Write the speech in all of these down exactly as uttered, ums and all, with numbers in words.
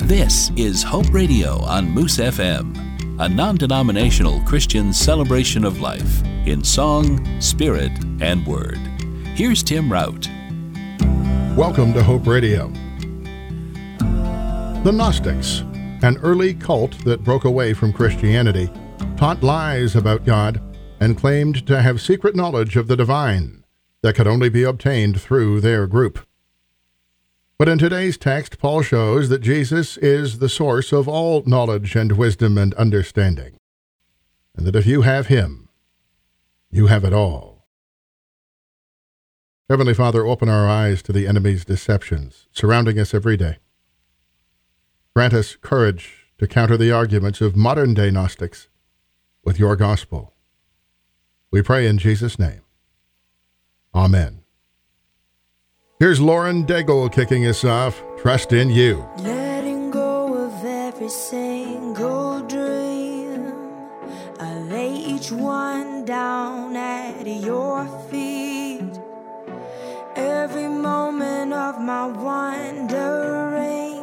This is Hope Radio on Moose F M, a non-denominational Christian celebration of life in song, spirit, and word. Here's Tim Rout. Welcome to Hope Radio. The Gnostics, an early cult that broke away from Christianity, taught lies about God and claimed to have secret knowledge of the divine that could only be obtained through their group. But in today's text, Paul shows that Jesus is the source of all knowledge and wisdom and understanding, and that if you have him, you have it all. Heavenly Father, open our eyes to the enemy's deceptions surrounding us every day. Grant us courage to counter the arguments of modern-day Gnostics with your gospel. We pray in Jesus' name. Amen. Here's Lauren Daigle kicking us off, Trust in You. Letting go of every single dream, I lay each one down at your feet. Every moment of my wandering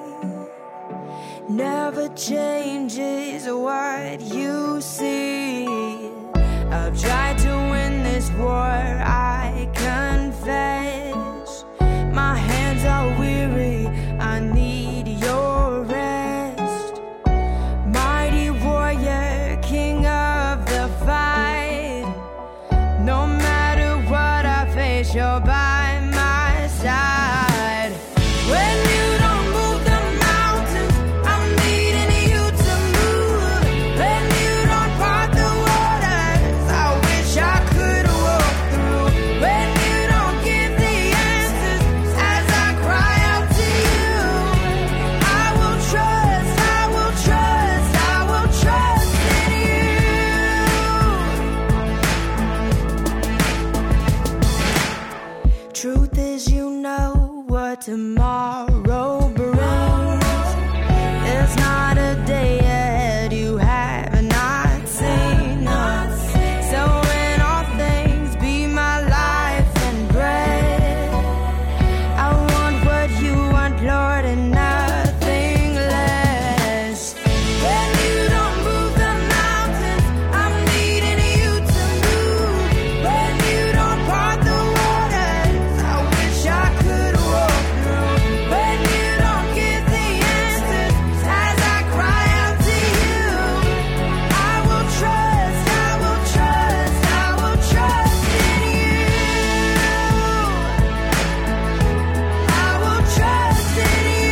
never changes what you see. I've tried to win this war, I confess. My hands are weary, I need your rest. Mighty warrior, king of the fight. No matter what I face, you're by my side. When you don't move the mountains, I'm needing you to move. When you don't part the waters, I wish I could walk through. When you don't give the answers as I cry out to you, I will trust, I will trust, I will trust in you. Truth is, you know what tomorrow brings. There's not a day ahead you have not seen. So in all things, be my life and bread. I want what you want, Lord, and nothing less. When you don't move the mountains, I'm needing you to move. When you don't part the waters, I wish I could walk through. When you don't give the answers as I cry out to you, I will trust, I will trust, I will trust in you. I will trust in you.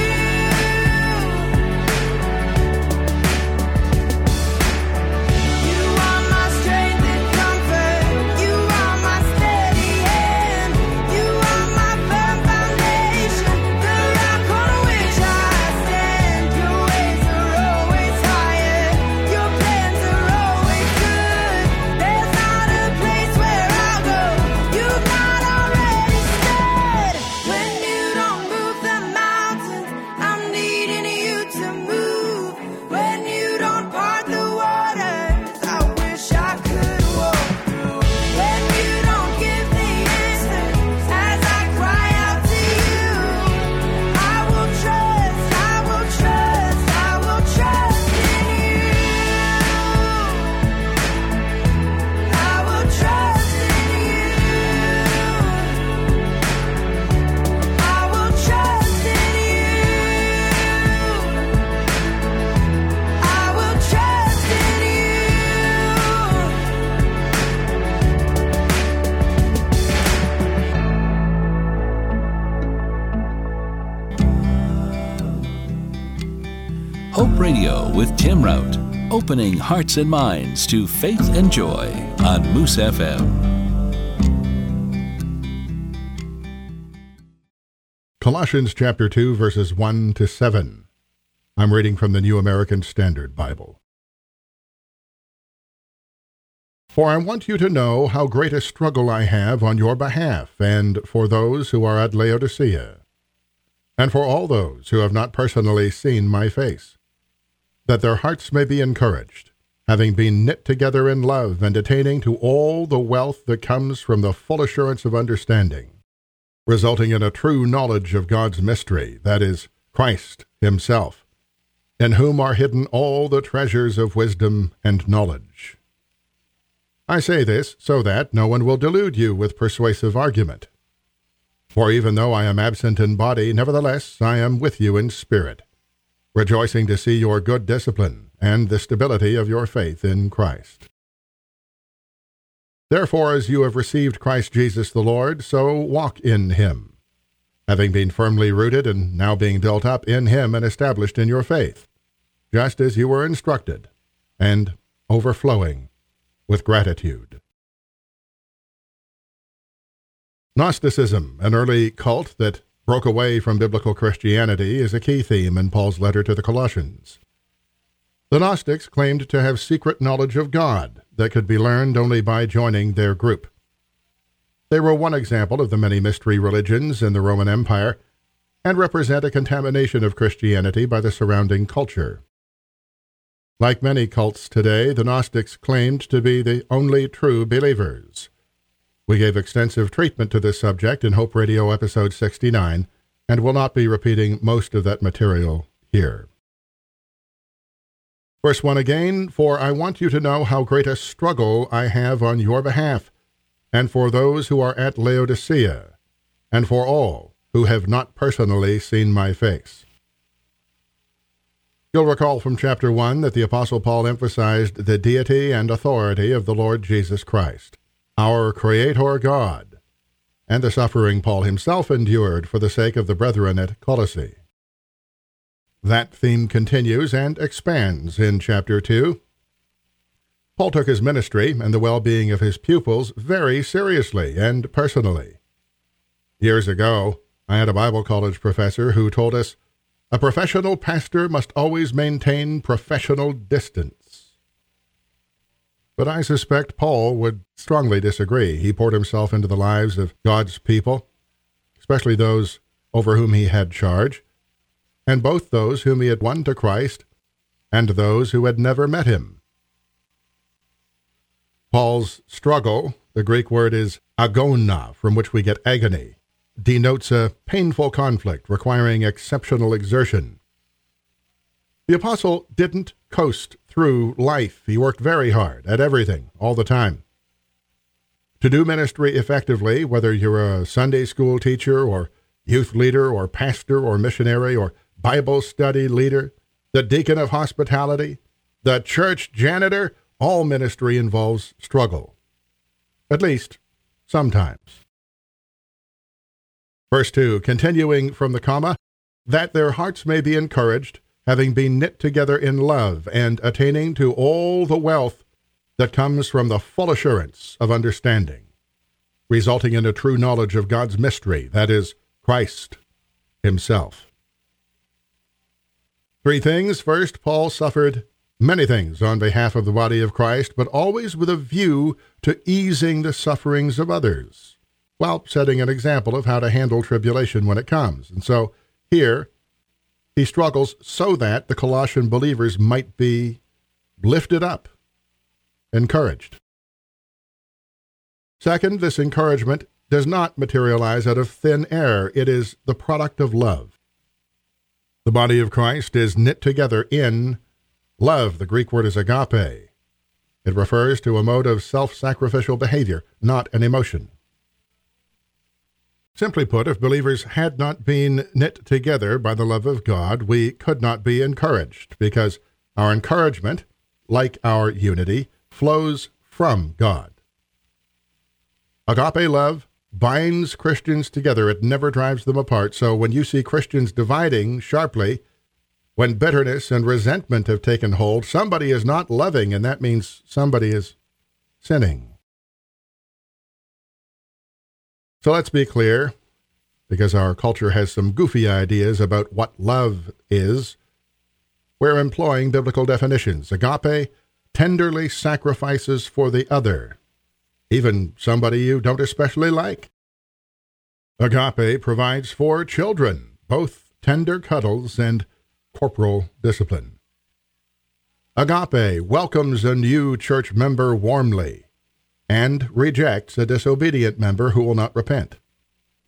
You are my strength and comfort. You are my steady hand. You are my firm foundation, the rock on which I stand. Your ways are always higher. Your plans are always good. There's not a place where I'll go you've not already said. When you don't move the mountains, I'm needing you to move. When you don't part the waters, I wish I could walk through. When you don't give the answers as I cry out to you, I will trust, I will trust, I will trust in you. I will trust in you. I will trust in you. I will trust in you. Hope Radio with Tim Rout, opening hearts and minds to faith and joy on Moose F M. Colossians chapter two, verses one to seven. I'm reading from the New American Standard Bible. For I want you to know how great a struggle I have on your behalf, and for those who are at Laodicea, and for all those who have not personally seen my face, that their hearts may be encouraged, having been knit together in love and attaining to all the wealth that comes from the full assurance of understanding, resulting in a true knowledge of God's mystery, that is, Christ himself, in whom are hidden all the treasures of wisdom and knowledge. I say this so that no one will delude you with persuasive argument. For even though I am absent in body, nevertheless I am with you in spirit, rejoicing to see your good discipline and the stability of your faith in Christ. Therefore, as you have received Christ Jesus the Lord, so walk in him, having been firmly rooted and now being built up in him and established in your faith, just as you were instructed, and overflowing with gratitude. Gnosticism, an early cult that broke away from biblical Christianity, is a key theme in Paul's letter to the Colossians. The Gnostics claimed to have secret knowledge of God that could be learned only by joining their group. They were one example of the many mystery religions in the Roman Empire and represent a contamination of Christianity by the surrounding culture. Like many cults today, the Gnostics claimed to be the only true believers. We gave extensive treatment to this subject in Hope Radio episode sixty-nine, and will not be repeating most of that material here. Verse one again, "For I want you to know how great a struggle I have on your behalf, and for those who are at Laodicea, and for all who have not personally seen my face." You'll recall from chapter one that the Apostle Paul emphasized the deity and authority of the Lord Jesus Christ, our Creator God, and the suffering Paul himself endured for the sake of the brethren at Colossae. That theme continues and expands in chapter two. Paul took his ministry and the well-being of his pupils very seriously and personally. Years ago, I had a Bible college professor who told us, "A professional pastor must always maintain professional distance." But I suspect Paul would strongly disagree. He poured himself into the lives of God's people, especially those over whom he had charge, and both those whom he had won to Christ and those who had never met him. Paul's struggle, the Greek word is agona, from which we get agony, denotes a painful conflict requiring exceptional exertion. The apostle didn't coast through life. He worked very hard at everything, all the time. To do ministry effectively, whether you're a Sunday school teacher or youth leader or pastor or missionary or Bible study leader, the deacon of hospitality, the church janitor, all ministry involves struggle. At least, sometimes. Verse two, continuing from the comma, "that their hearts may be encouraged, having been knit together in love, and attaining to all the wealth that comes from the full assurance of understanding, resulting in a true knowledge of God's mystery, that is, Christ himself." Three things. First, Paul suffered many things on behalf of the body of Christ, but always with a view to easing the sufferings of others, while setting an example of how to handle tribulation when it comes. And so, here, he struggles so that the Colossian believers might be lifted up, encouraged. Second, this encouragement does not materialize out of thin air. It is the product of love. The body of Christ is knit together in love. The Greek word is agape. It refers to a mode of self-sacrificial behavior, not an emotion. Simply put, if believers had not been knit together by the love of God, we could not be encouraged, because our encouragement, like our unity, flows from God. Agape love binds Christians together. It never drives them apart. So when you see Christians dividing sharply, when bitterness and resentment have taken hold, somebody is not loving, and that means somebody is sinning. So let's be clear, because our culture has some goofy ideas about what love is. We're employing biblical definitions. Agape tenderly sacrifices for the other, even somebody you don't especially like. Agape provides for children, both tender cuddles and corporal discipline. Agape welcomes a new church member warmly and rejects a disobedient member who will not repent.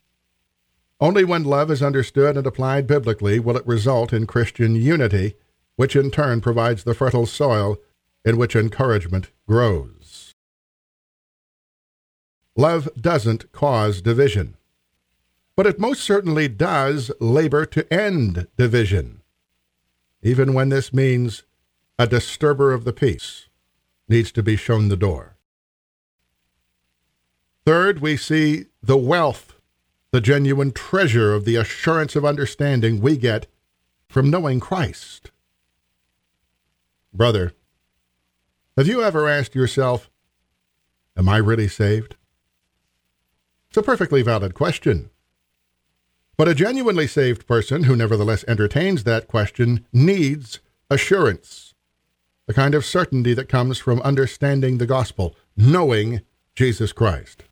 Only when love is understood and applied biblically will it result in Christian unity which in turn provides the fertile soil in which encouragement grows. Love doesn't cause division, but it most certainly does labor to end division, even when this means a disturber of the peace needs to be shown the door. Third, we see the wealth, the genuine treasure of the assurance of understanding we get from knowing Christ. Brother, have you ever asked yourself, am I really saved? It's a perfectly valid question. But a genuinely saved person who nevertheless entertains that question needs assurance, the kind of certainty that comes from understanding the gospel, knowing Jesus Christ.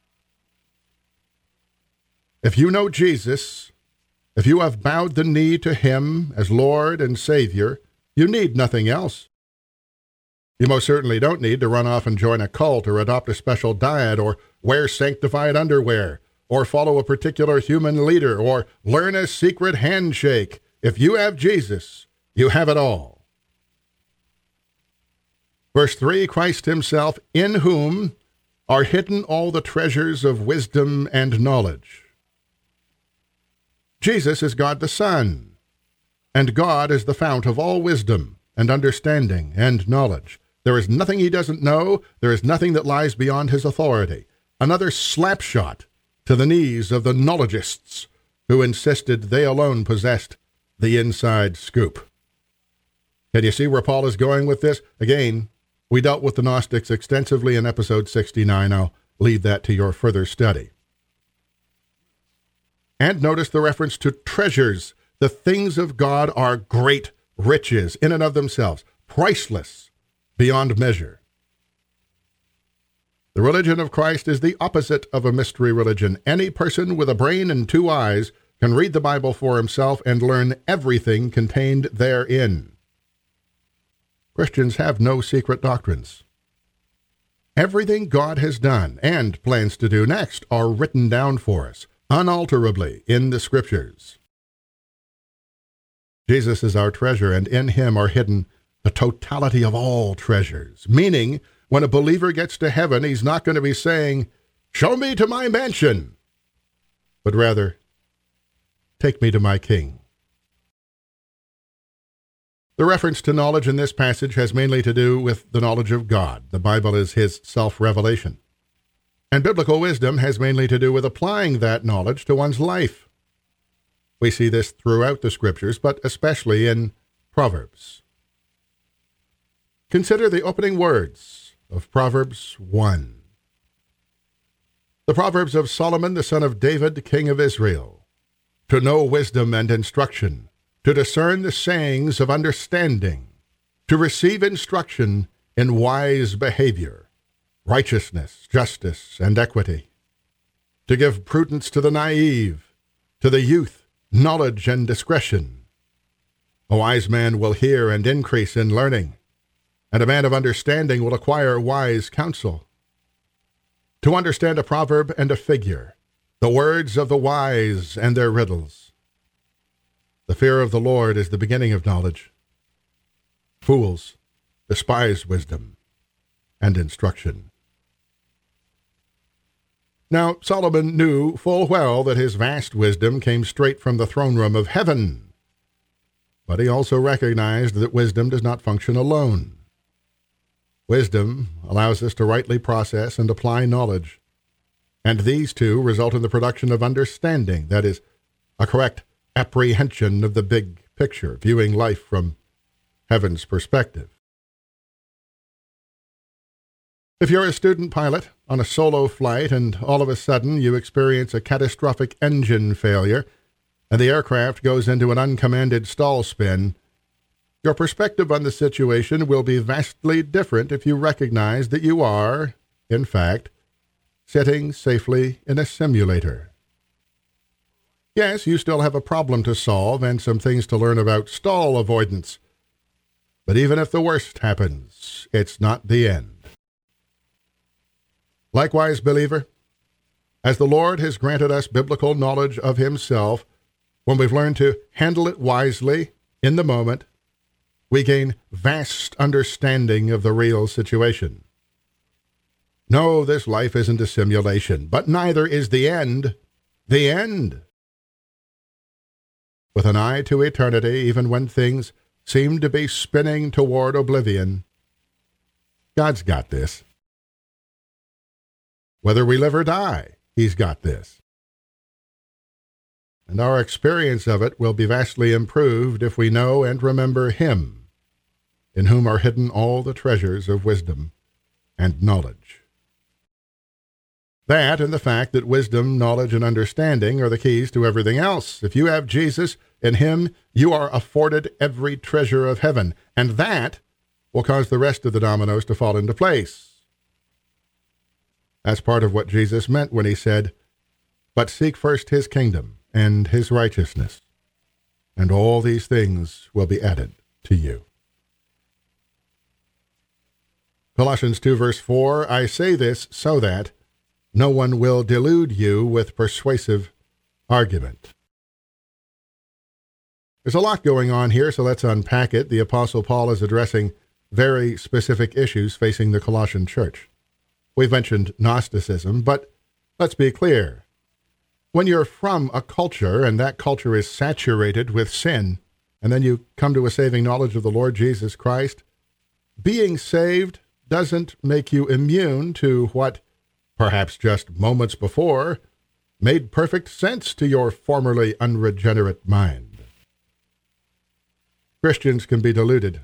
If you know Jesus, if you have bowed the knee to him as Lord and Savior, you need nothing else. You most certainly don't need to run off and join a cult or adopt a special diet or wear sanctified underwear or follow a particular human leader or learn a secret handshake. If you have Jesus, you have it all. Verse three, Christ himself, in whom are hidden all the treasures of wisdom and knowledge. Jesus is God the Son, and God is the fount of all wisdom and understanding and knowledge. There is nothing he doesn't know. There is nothing that lies beyond his authority. Another slapshot to the knees of the knowledgists who insisted they alone possessed the inside scoop. Can you see where Paul is going with this? Again, we dealt with the Gnostics extensively in episode sixty-nine. I'll leave that to your further study. And notice the reference to treasures. The things of God are great riches in and of themselves, priceless beyond measure. The religion of Christ is the opposite of a mystery religion. Any person with a brain and two eyes can read the Bible for himself and learn everything contained therein. Christians have no secret doctrines. Everything God has done and plans to do next are written down for us, unalterably, in the Scriptures. Jesus is our treasure, and in him are hidden the totality of all treasures, meaning when a believer gets to heaven, he's not going to be saying, show me to my mansion, but rather, take me to my King. The reference to knowledge in this passage has mainly to do with the knowledge of God. The Bible is his self-revelation. And biblical wisdom has mainly to do with applying that knowledge to one's life. We see this throughout the Scriptures, but especially in Proverbs. Consider the opening words of Proverbs one. The Proverbs of Solomon, the son of David, king of Israel, to know wisdom and instruction, to discern the sayings of understanding, to receive instruction in wise behavior, righteousness, justice, and equity, to give prudence to the naive, to the youth, knowledge and discretion. A wise man will hear and increase in learning, and a man of understanding will acquire wise counsel. To understand a proverb and a figure, the words of the wise and their riddles. The fear of the Lord is the beginning of knowledge. Fools despise wisdom and instruction. Now, Solomon knew full well that his vast wisdom came straight from the throne room of heaven, but he also recognized that wisdom does not function alone. Wisdom allows us to rightly process and apply knowledge, and these two result in the production of understanding, that is, a correct apprehension of the big picture, viewing life from heaven's perspective. If you're a student pilot on a solo flight and all of a sudden you experience a catastrophic engine failure and the aircraft goes into an uncommanded stall spin, your perspective on the situation will be vastly different if you recognize that you are, in fact, sitting safely in a simulator. Yes, you still have a problem to solve and some things to learn about stall avoidance. But even if the worst happens, it's not the end. Likewise, believer, as the Lord has granted us biblical knowledge of himself, when we've learned to handle it wisely in the moment, we gain vast understanding of the real situation. No, this life isn't a simulation, but neither is the end the end. With an eye to eternity, even when things seem to be spinning toward oblivion, God's got this. Whether we live or die, He's got this. And our experience of it will be vastly improved if we know and remember Him, in whom are hidden all the treasures of wisdom and knowledge. That and the fact that wisdom, knowledge, and understanding are the keys to everything else. If you have Jesus, in Him you are afforded every treasure of heaven, and that will cause the rest of the dominoes to fall into place. That's part of what Jesus meant when He said, "But seek first His kingdom and His righteousness, and all these things will be added to you." Colossians two, verse four, "I say this so that no one will delude you with persuasive argument." There's a lot going on here, so let's unpack it. The Apostle Paul is addressing very specific issues facing the Colossian church. We've mentioned Gnosticism, but let's be clear. When you're from a culture and that culture is saturated with sin, and then you come to a saving knowledge of the Lord Jesus Christ, being saved doesn't make you immune to what, perhaps just moments before, made perfect sense to your formerly unregenerate mind. Christians can be deluded,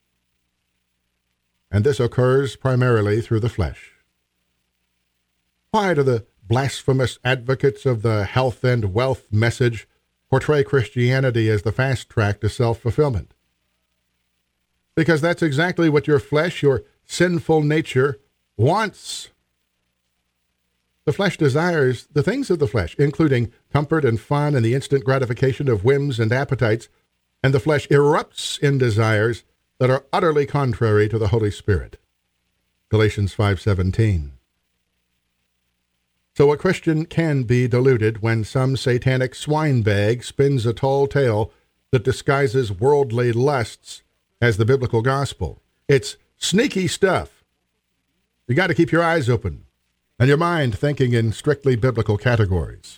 and this occurs primarily through the flesh. Why do the blasphemous advocates of the health and wealth message portray Christianity as the fast track to self-fulfillment? Because that's exactly what your flesh, your sinful nature, wants. The flesh desires the things of the flesh, including comfort and fun and the instant gratification of whims and appetites, and the flesh erupts in desires that are utterly contrary to the Holy Spirit. Galatians five seventeen. So a Christian can be deluded when some satanic swinebag spins a tall tale that disguises worldly lusts as the biblical gospel. It's sneaky stuff. You got to keep your eyes open and your mind thinking in strictly biblical categories.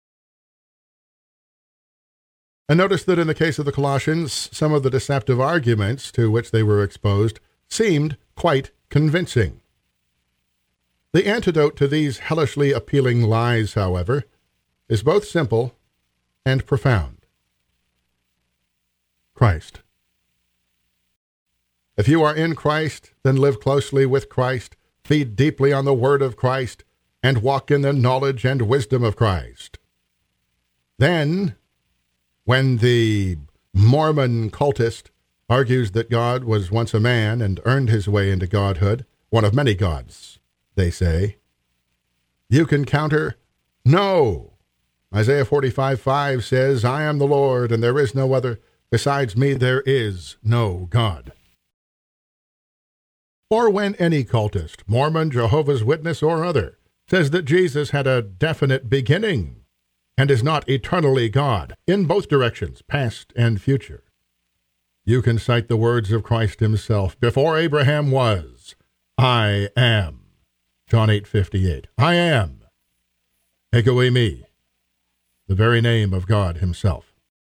And notice that in the case of the Colossians, some of the deceptive arguments to which they were exposed seemed quite convincing. The antidote to these hellishly appealing lies, however, is both simple and profound. Christ. If you are in Christ, then live closely with Christ, feed deeply on the Word of Christ, and walk in the knowledge and wisdom of Christ. Then, when the Mormon cultist argues that God was once a man and earned his way into godhood, one of many gods, they say, you can counter, no. Isaiah forty-five five says, I am the Lord, and there is no other. Besides me, there is no God. Or when any cultist, Mormon, Jehovah's Witness, or other, says that Jesus had a definite beginning and is not eternally God, in both directions, past and future, you can cite the words of Christ himself. Before Abraham was, I am. John eight fifty-eight. I am. Take away me, the very name of God himself.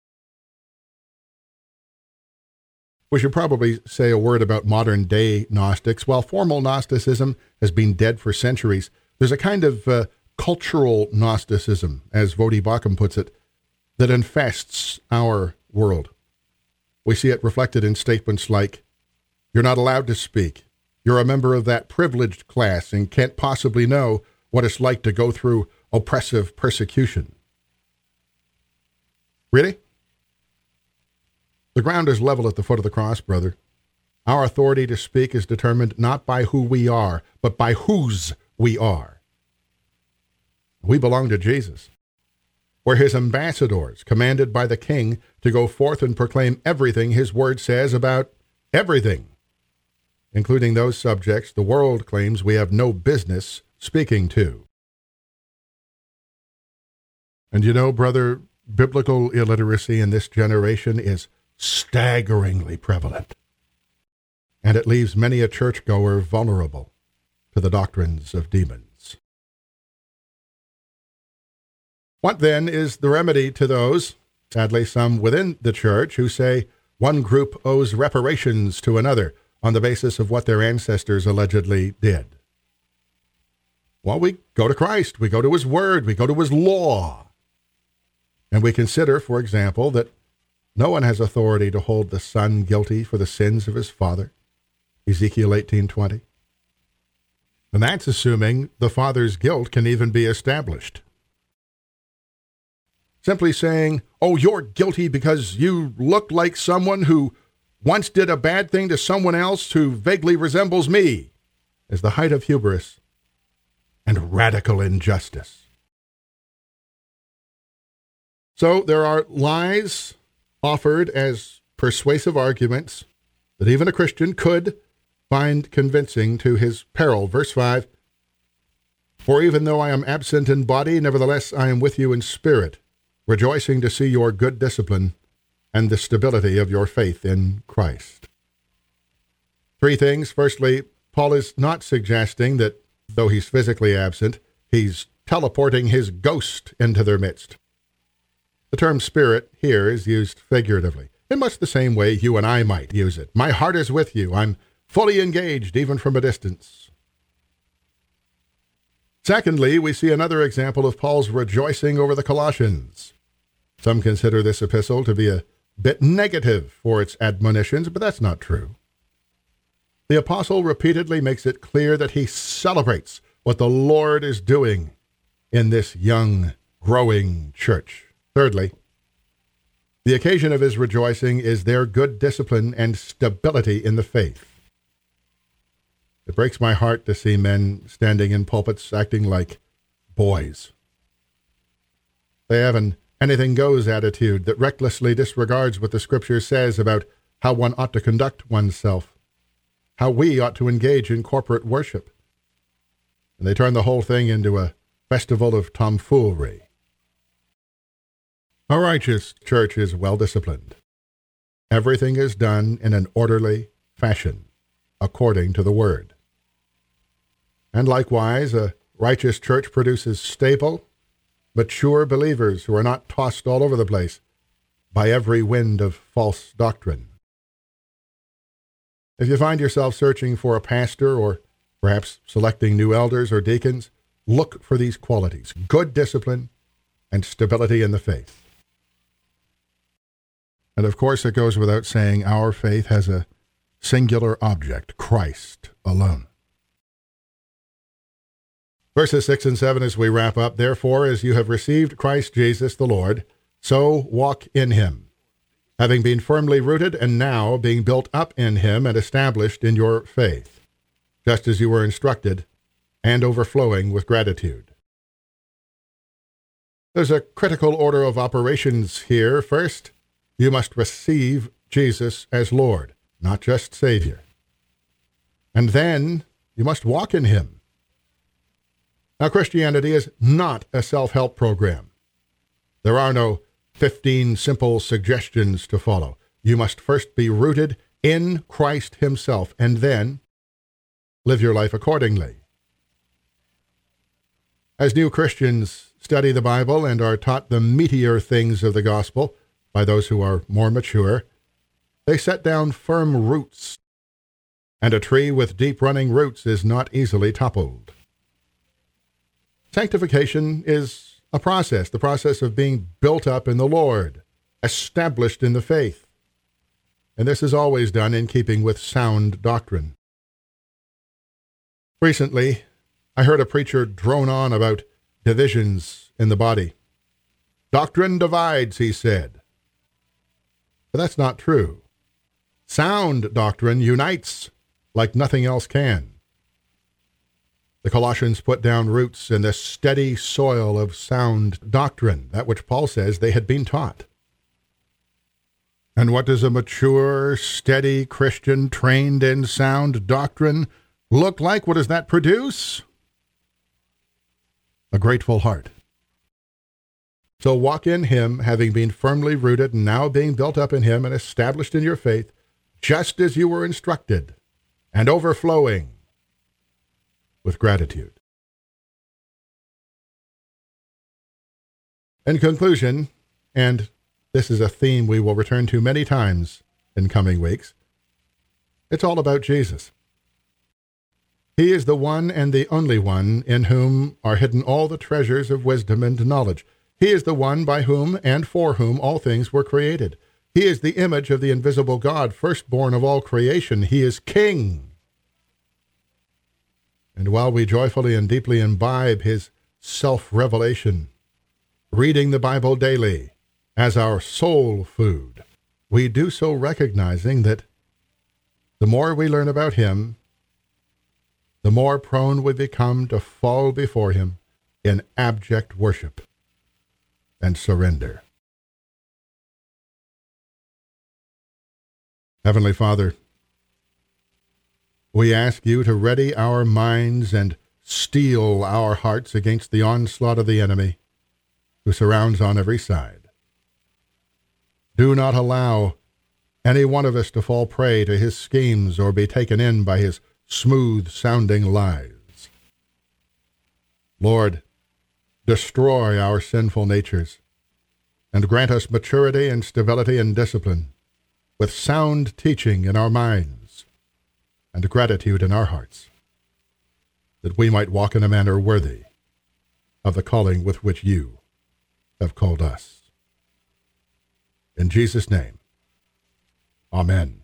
We should probably say a word about modern-day Gnostics. While formal Gnosticism has been dead for centuries, there's a kind of uh, cultural Gnosticism, as Voddie Baucham puts it, that infests our world. We see it reflected in statements like, you're not allowed to speak. You're a member of that privileged class and can't possibly know what it's like to go through oppressive persecution. Really? The ground is level at the foot of the cross, brother. Our authority to speak is determined not by who we are, but by whose we are. We belong to Jesus. We're his ambassadors, commanded by the King to go forth and proclaim everything his word says about everything, including those subjects the world claims we have no business speaking to. And you know, brother, biblical illiteracy in this generation is staggeringly prevalent. and it leaves many a churchgoer vulnerable to the doctrines of demons. What then is the remedy to those, sadly some within the church, who say one group owes reparations to another on the basis of what their ancestors allegedly did? Well, we go to Christ, we go to his word, we go to his law, and we consider, for example, that no one has authority to hold the son guilty for the sins of his father, Ezekiel eighteen twenty. And that's assuming the father's guilt can even be established. Simply saying, oh, you're guilty because you look like someone who once did a bad thing to someone else who vaguely resembles me, is the height of hubris and radical injustice. So there are lies offered as persuasive arguments that even a Christian could find convincing to his peril. Verse five, for even though I am absent in body, nevertheless I am with you in spirit, rejoicing to see your good discipline and the stability of your faith in Christ. Three things. Firstly, Paul is not suggesting that though he's physically absent, he's teleporting his ghost into their midst. The term spirit here is used figuratively, in much the same way you and I might use it. My heart is with you. I'm fully engaged, even from a distance. Secondly, we see another example of Paul's rejoicing over the Colossians. Some consider this epistle to be a bit negative for its admonitions, but that's not true. The apostle repeatedly makes it clear that he celebrates what the Lord is doing in this young, growing church. Thirdly, the occasion of his rejoicing is their good discipline and stability in the faith. It breaks my heart to see men standing in pulpits acting like boys. They have an anything-goes attitude that recklessly disregards what the Scripture says about how one ought to conduct oneself, how we ought to engage in corporate worship. And they turn the whole thing into a festival of tomfoolery. A righteous church is well-disciplined. Everything is done in an orderly fashion, according to the Word. And likewise, a righteous church produces stable, mature believers who are not tossed all over the place by every wind of false doctrine. If you find yourself searching for a pastor or perhaps selecting new elders or deacons, look for these qualities: good discipline and stability in the faith. And of course, it goes without saying, our faith has a singular object: Christ alone. Verses six and seven as we wrap up, therefore, as you have received Christ Jesus the Lord, so walk in him, having been firmly rooted and now being built up in him and established in your faith, just as you were instructed, and overflowing with gratitude. There's a critical order of operations here. First, you must receive Jesus as Lord, not just Savior. And then you must walk in him. Now, Christianity is not a self-help program. There are no fifteen simple suggestions to follow. You must first be rooted in Christ himself, and then live your life accordingly. As new Christians study the Bible and are taught the meatier things of the gospel by those who are more mature, they set down firm roots, and a tree with deep running roots is not easily toppled. Sanctification is a process, the process of being built up in the Lord, established in the faith. And this is always done in keeping with sound doctrine. Recently, I heard a preacher drone on about divisions in the body. Doctrine divides, he said. But that's not true. Sound doctrine unites like nothing else can. The Colossians put down roots in the steady soil of sound doctrine, that which Paul says they had been taught. And what does a mature, steady Christian trained in sound doctrine look like? What does that produce? A grateful heart. So walk in him, having been firmly rooted and now being built up in him and established in your faith, just as you were instructed, and overflowing with gratitude. In conclusion, and this is a theme we will return to many times in coming weeks, it's all about Jesus. He is the one and the only one in whom are hidden all the treasures of wisdom and knowledge. He is the one by whom and for whom all things were created. He is the image of the invisible God, firstborn of all creation. He is King. And while we joyfully and deeply imbibe his self-revelation, reading the Bible daily as our soul food, we do so recognizing that the more we learn about him, the more prone we become to fall before him in abject worship and surrender. Heavenly Father, we ask you to ready our minds and steel our hearts against the onslaught of the enemy who surrounds on every side. Do not allow any one of us to fall prey to his schemes or be taken in by his smooth-sounding lies. Lord, destroy our sinful natures and grant us maturity and stability and discipline with sound teaching in our minds and gratitude in our hearts, that we might walk in a manner worthy of the calling with which you have called us. In Jesus' name, amen.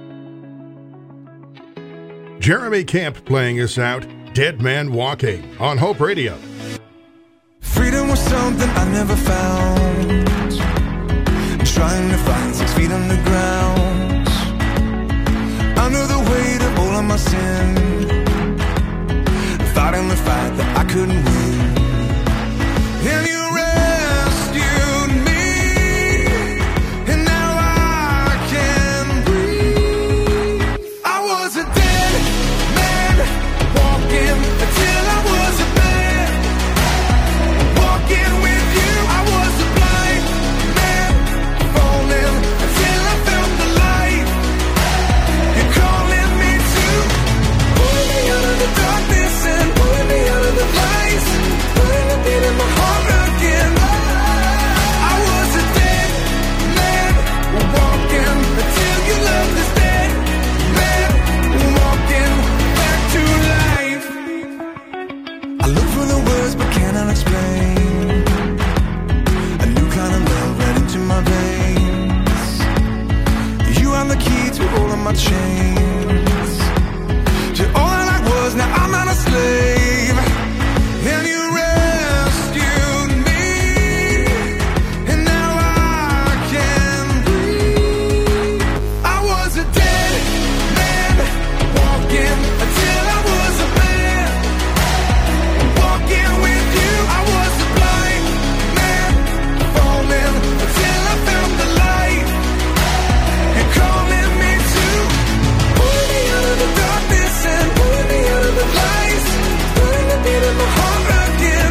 Jeremy Camp playing us out, Dead Man Walking, on Hope Radio. Freedom was something I never found. Trying to find six feet underground. Under the weight of all of my sin, fighting the fight that I couldn't win. And you rescued me, and now I can breathe. I was a dead man walking until I was a man. Walking with you, I was a blind man falling until I found the light. You're calling me to pull me out of the darkness and pull me out of the lights, putting a beat in my heart again. I was a dead man walking until you loved this dead man walking back to life. I look for the words but cannot explain. A new kind of love right into my veins. You are the key to all of my chains. To all that I was, now I'm not a slave. And you rescued me, and now I can breathe. I was a dead man walking until I was a man. Walking with you, I was a blind man falling until I found the light. You're calling me to pull me out of the darkness and pull me out of the lights, putting a beat in my heart again.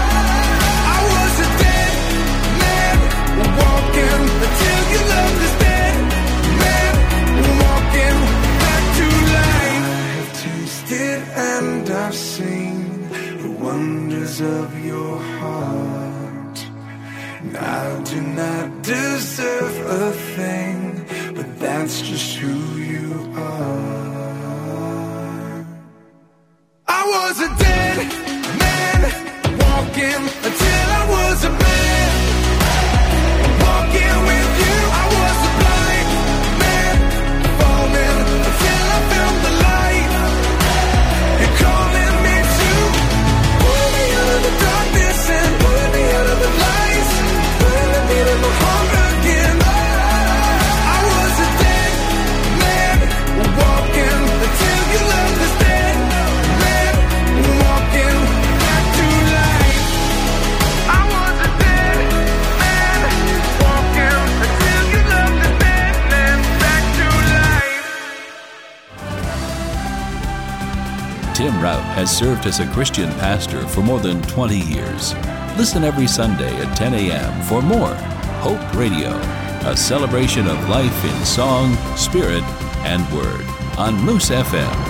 I was a dead man walking until you loved this dead man walking back to life. I have tasted and I've seen the wonders of your heart. And I do not deserve a thing, but that's just who you are. I was a dead man walking until I was a man. Walking with you, I was a blind man falling until I found the light. You're calling me to pull me out of the darkness and pull me out of the lights, putting a beat in my heart again. I was a dead man walking until you loved this dead man walking back to life. I was a dead man walking until you loved this dead man back to life. Tim Rout has served as a Christian pastor for more than twenty years. Listen every Sunday at ten a.m. for more Hope Radio, a celebration of life in song, spirit, and word on Moose F M.